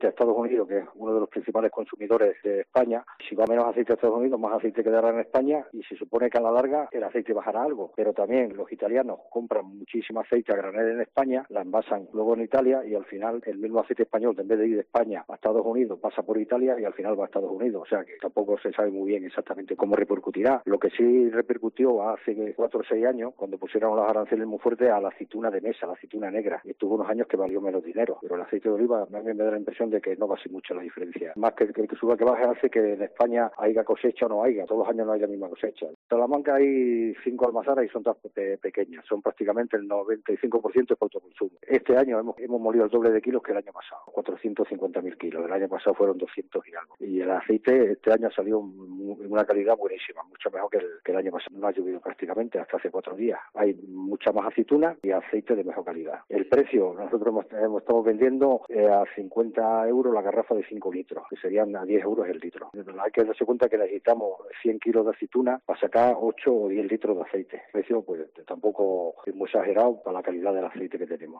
de Estados Unidos, que es uno de los principales consumidores de España. Si va menos aceite a Estados Unidos, más aceite quedará en España y se supone que a la larga el aceite bajará algo. Pero también los italianos compran muchísimo aceite a granel en España, la envasan luego en Italia y al final el mismo aceite español, en vez de ir de España a Estados Unidos, pasa por Italia y al final va a Estados Unidos. O sea que tampoco se sabe muy bien exactamente cómo repercutirá. Lo que sí repercutió hace 4 o 6 años, cuando pusieron los aranceles muy fuertes a la aceituna de mesa, la aceituna negra. Y estuvo unos años que valió menos dinero. Pero el aceite de oliva a mí me da la impresión de que no va a ser mucho la diferencia. Más que suba que baje hace que en España haya cosecha o no haya. Todos los años no hay la misma cosecha. En Salamanca hay 5 almazaras y son tan pequeñas. Son prácticamente el 95% de autoconsumo. Este año hemos molido el doble de kilos que el año pasado. 450.000 kilos. El año pasado fueron 200 y algo. Y el aceite este año ha salido en una calidad buenísima. Mucho mejor que el año pasado. No ha llovido prácticamente hasta hace 4 días. Hay mucha más aceituna y aceite de mejor calidad. El precio, nosotros estamos vendiendo a 50 euros la garrafa de 5 litros, que serían a 10 euros el litro. Hay que darse cuenta que necesitamos 100 kilos de aceituna para sacar 8 o 10 litros de aceite. El precio pues tampoco es muy exagerado para la calidad del aceite que tenemos.